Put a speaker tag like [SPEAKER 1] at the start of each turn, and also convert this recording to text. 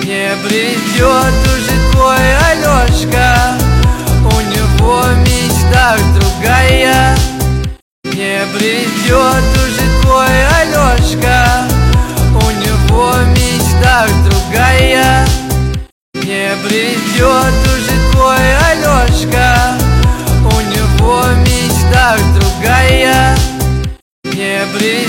[SPEAKER 1] Не придет уже твой Алешка, у него в мечтах другая. Не придет уже твой Алешка, у него в мечтах другая. Не придет уже твой Алешка, у него в мечтах другая. Не придет.